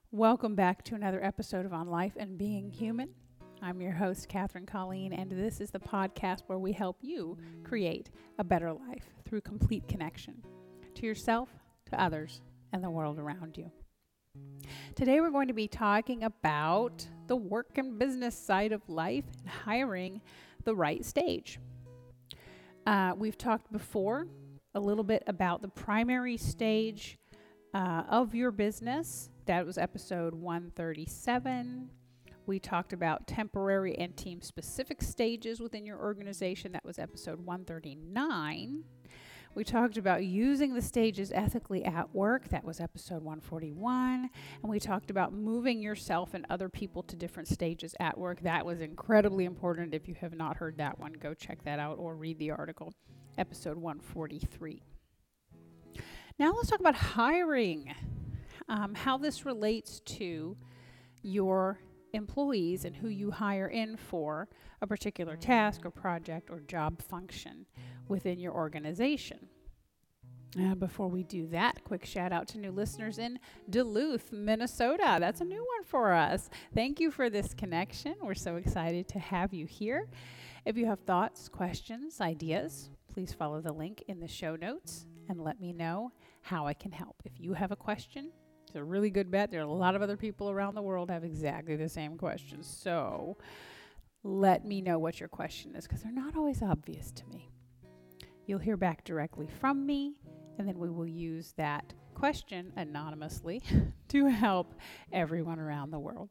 Welcome back to another episode of On Life and Being Human. I'm your host, Catherine Colleen, and this is the podcast where we help you create a better life through complete connection to yourself, to others, and the world around you. Today we're going to be talking about the work and business side of life and hiring the right stage. We've talked before a little bit about the primary stage of your business. That was episode 137. We talked about temporary and team-specific stages within your organization. That was episode 139. We talked about using the stages ethically at work. That was episode 141. And we talked about moving yourself and other people to different stages at work. That was incredibly important. If you have not heard that one, go check that out or read the article, episode 143. Now let's talk about hiring. How this relates to your employees and who you hire in for a particular task or project or job function within your organization. Before we do that, quick shout out to new listeners in Duluth, Minnesota. That's a new one for us. Thank you for this connection. We're so excited to have you here. If you have thoughts, questions, ideas, please follow the link in the show notes and let me know how I can help. If you have a question, it's a really good bet. There are a lot of other people around the world have exactly the same questions. So let me know what your question is because they're not always obvious to me. You'll hear back directly from me, and then we will use that question anonymously to help everyone around the world.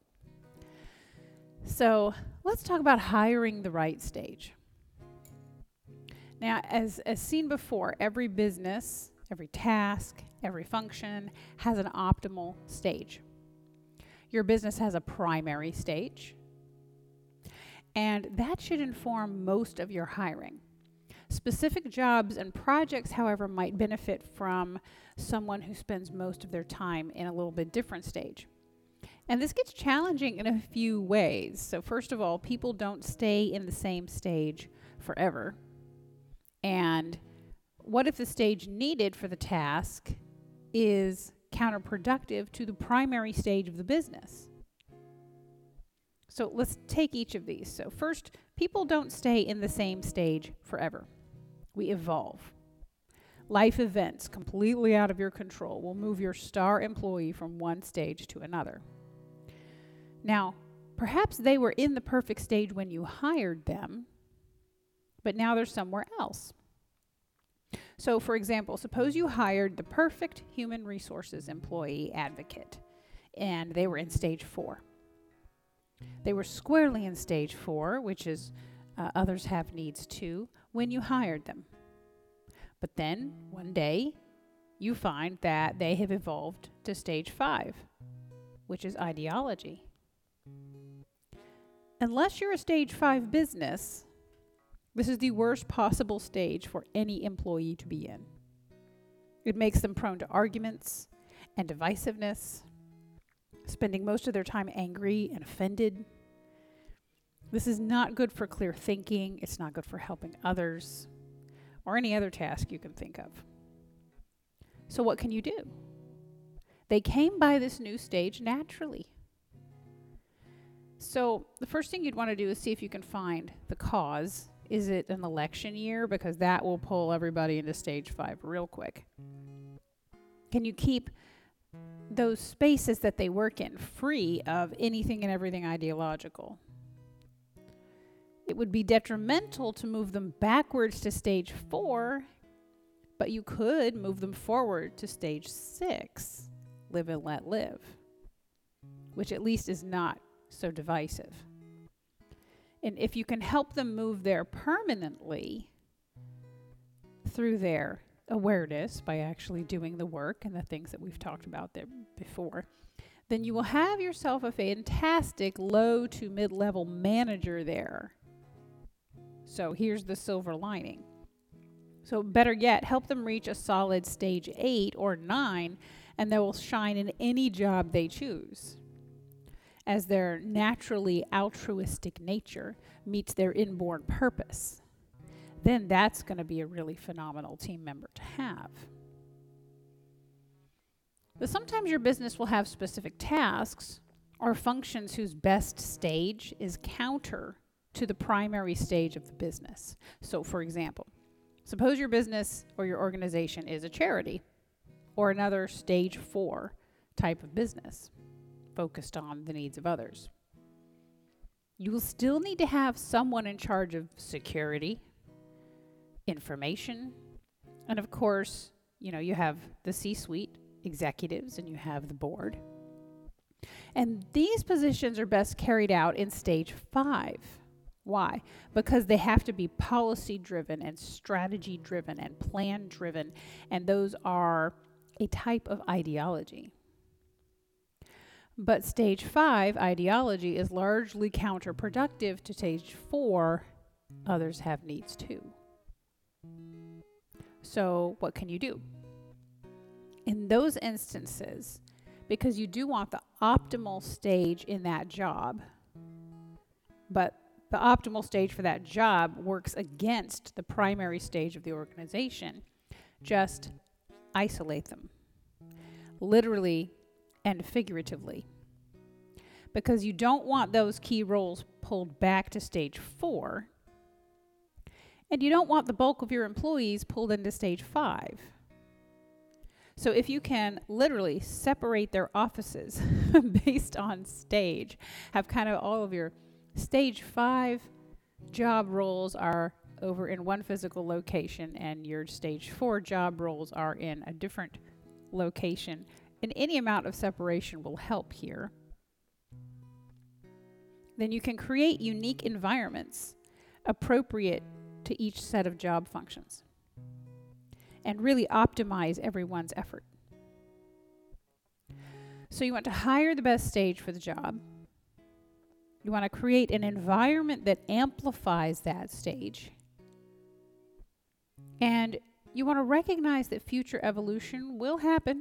So let's talk about hiring the right stage. Now, as seen before, every business, every task, every function has an optimal stage. Your business has a primary stage, and that should inform most of your hiring. Specific jobs and projects, however, might benefit from someone who spends most of their time in a little bit different stage. And this gets challenging in a few ways. So first of all, people don't stay in the same stage forever. And what if the stage needed for the task is counterproductive to the primary stage of the business? So let's take each of these. So first, people don't stay in the same stage forever. We evolve. Life events completely out of your control will move your star employee from one stage to another. Now, perhaps they were in the perfect stage when you hired them, but now they're somewhere else. So, for example, suppose you hired the perfect human resources employee advocate, and they were in stage 4. They were squarely in stage 4, which is others have needs too, when you hired them. But then, one day, you find that they have evolved to stage 5, which is ideology. Unless you're a stage 5 business, this is the worst possible stage for any employee to be in. It makes them prone to arguments and divisiveness, spending most of their time angry and offended. This is not good for clear thinking. It's not good for helping others or any other task you can think of. So what can you do? They came by this new stage naturally. So the first thing you'd want to do is see if you can find the cause. Is it an election year? Because that will pull everybody into stage 5 real quick. Can you keep those spaces that they work in free of anything and everything ideological? It would be detrimental to move them backwards to stage 4, but you could move them forward to stage 6, live and let live, which at least is not so divisive. And if you can help them move there permanently through their awareness by actually doing the work and the things that we've talked about there before, then you will have yourself a fantastic low to mid-level manager there. So here's the silver lining. So better yet, help them reach a solid stage 8 or 9, and they will shine in any job they choose, as their naturally altruistic nature meets their inborn purpose. Then that's going to be a really phenomenal team member to have. But sometimes your business will have specific tasks or functions whose best stage is counter to the primary stage of the business. So, for example, suppose your business or your organization is a charity or another stage 4 type of business focused on the needs of others. You will still need to have someone in charge of security, information, and of course, you have the C-suite executives and you have the board. And these positions are best carried out in stage 5. Why? Because they have to be policy driven and strategy driven and plan driven, and those are a type of ideology. But stage 5 ideology is largely counterproductive to stage 4. Others have needs too. So what can you do? In those instances, because you do want the optimal stage in that job, but the optimal stage for that job works against the primary stage of the organization, just isolate them, literally and figuratively. Because you don't want those key roles pulled back to stage 4, and you don't want the bulk of your employees pulled into stage 5. So if you can literally separate their offices based on stage, have kind of all of your stage 5 job roles are over in one physical location and your stage 4 job roles are in a different location, and any amount of separation will help here. Then you can create unique environments appropriate to each set of job functions and really optimize everyone's effort. So you want to hire the best stage for the job. You want to create an environment that amplifies that stage. And you want to recognize that future evolution will happen.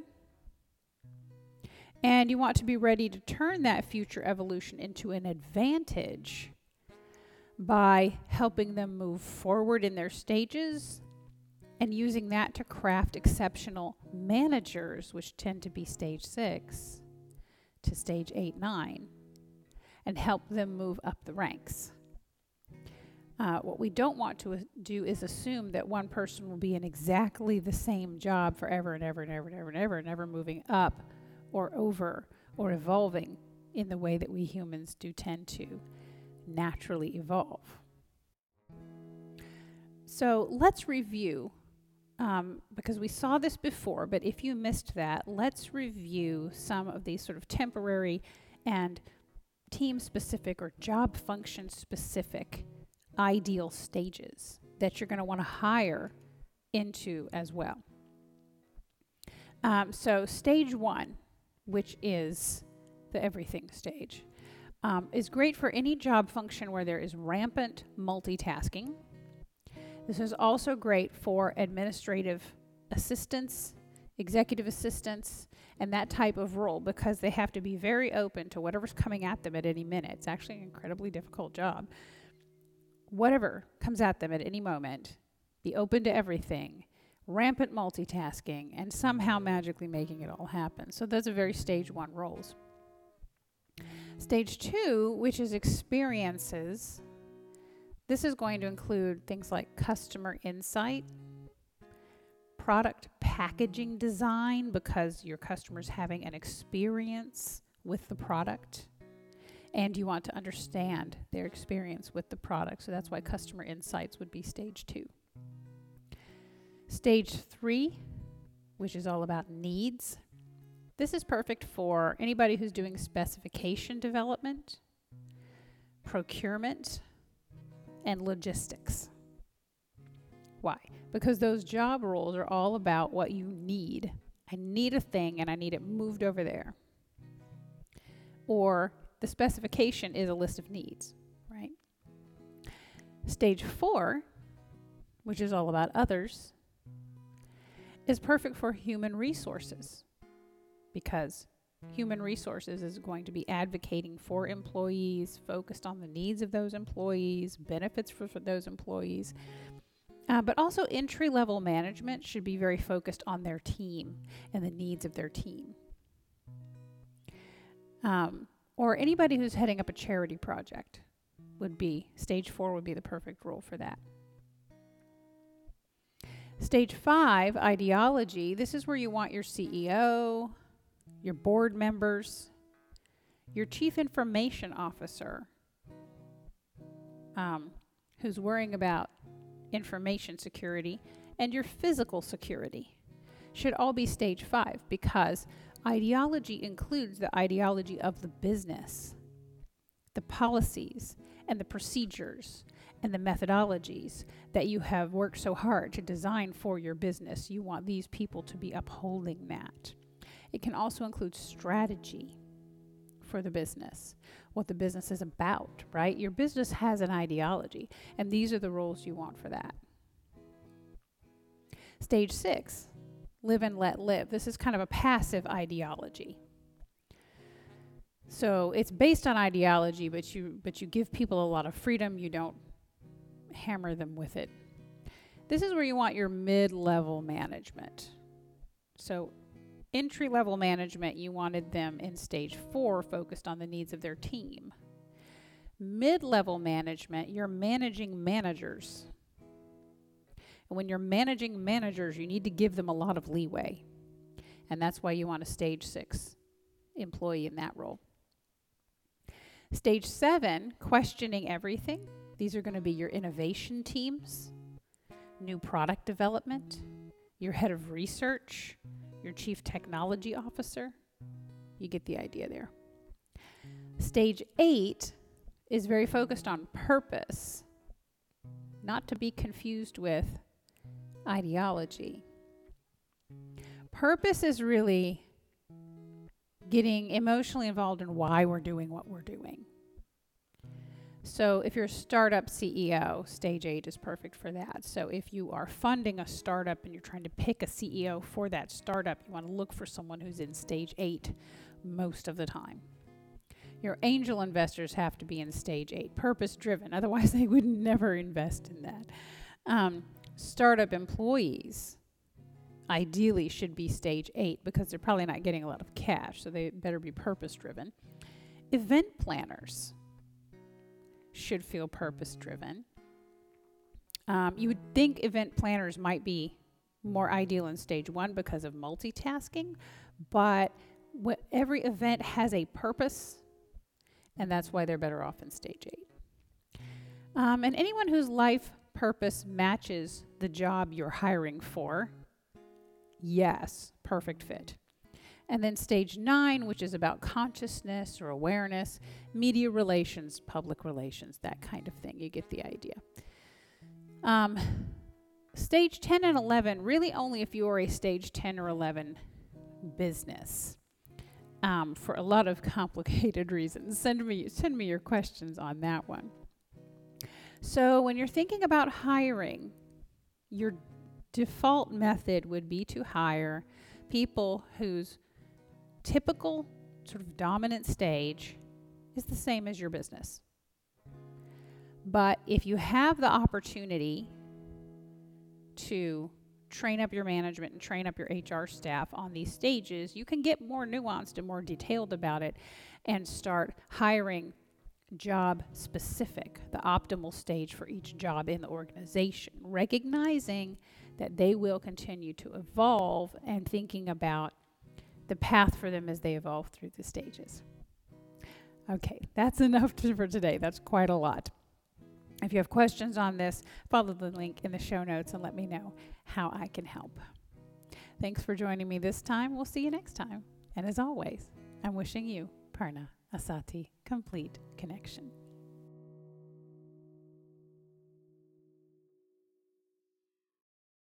And you want to be ready to turn that future evolution into an advantage by helping them move forward in their stages and using that to craft exceptional managers, which tend to be stage 6 to stage 8, 9, and help them move up the ranks. What we don't want to do is assume that one person will be in exactly the same job forever and ever and ever and ever and ever and never moving up or over or evolving in the way that we humans do tend to naturally evolve. So let's review, because we saw this before, but if you missed that, let's review some of these sort of temporary and team-specific or job function-specific ideal stages that you're going to want to hire into as well. So stage 1, which is the everything stage, is great for any job function where there is rampant multitasking. This is also great for administrative assistants, executive assistants, and that type of role, because they have to be very open to whatever's coming at them at any minute. It's actually an incredibly difficult job. Whatever comes at them at any moment, be open to everything, rampant multitasking, and somehow magically making it all happen. So those are very stage 1 roles. Stage 2, which is experiences, this is going to include things like customer insight, product packaging design, because your customer's having an experience with the product and you want to understand their experience with the product. So that's why customer insights would be stage 2. Stage 3, which is all about needs. This is perfect for anybody who's doing specification development, procurement, and logistics. Why? Because those job roles are all about what you need. I need a thing and I need it moved over there. Or the specification is a list of needs, right? Stage 4, which is all about others, is perfect for human resources, because human resources is going to be advocating for employees, focused on the needs of those employees, benefits for those employees. But also entry-level management should be very focused on their team and the needs of their team. Or anybody who's heading up a charity project stage 4 would be the perfect role for that. Stage 5, ideology. This is where you want your CEO, your board members, your chief information officer, who's worrying about information security, and your physical security should all be stage 5, because ideology includes the ideology of the business, the policies and the procedures and the methodologies that you have worked so hard to design for your business. You want these people to be upholding that. It can also include strategy for the business, what the business is about, right? Your business has an ideology, and these are the roles you want for that. Stage 6, live and let live. This is kind of a passive ideology. So it's based on ideology, but you give people a lot of freedom. You don't hammer them with it. This is where you want your mid-level management. So entry-level management, you wanted them in stage 4, focused on the needs of their team. Mid-level management, you're managing managers. And when you're managing managers, you need to give them a lot of leeway. And that's why you want a stage 6 employee in that role. Stage 7, questioning everything. These are going to be your innovation teams, new product development, your head of research, your chief technology officer. You get the idea there. Stage 8 is very focused on purpose, not to be confused with ideology. Purpose is really getting emotionally involved in why we're doing what we're doing. So if you're a startup CEO, stage 8 is perfect for that. So if you are funding a startup and you're trying to pick a CEO for that startup, you want to look for someone who's in stage 8 most of the time. Your angel investors have to be in stage 8, purpose-driven. Otherwise, they would never invest in that. Startup employees ideally should be stage 8 because they're probably not getting a lot of cash, so they better be purpose-driven. Event planners should feel purpose-driven. You would think event planners might be more ideal in stage 1 because of multitasking, but every event has a purpose, and that's why they're better off in stage 8. And anyone whose life purpose matches the job you're hiring for, yes, perfect fit. And then stage 9, which is about consciousness or awareness, media relations, public relations, that kind of thing. You get the idea. Stage 10 and 11, really only if you are a stage 10 or 11 business, for a lot of complicated reasons. Send me your questions on that one. So when you're thinking about hiring, your default method would be to hire people whose typical sort of dominant stage is the same as your business. But if you have the opportunity to train up your management and train up your HR staff on these stages, you can get more nuanced and more detailed about it and start hiring job specific, the optimal stage for each job in the organization, recognizing that they will continue to evolve and thinking about the path for them as they evolve through the stages. Okay, that's enough for today. That's quite a lot. If you have questions on this, follow the link in the show notes and let me know how I can help. Thanks for joining me this time. We'll see you next time. And as always, I'm wishing you Purna Asati complete connection.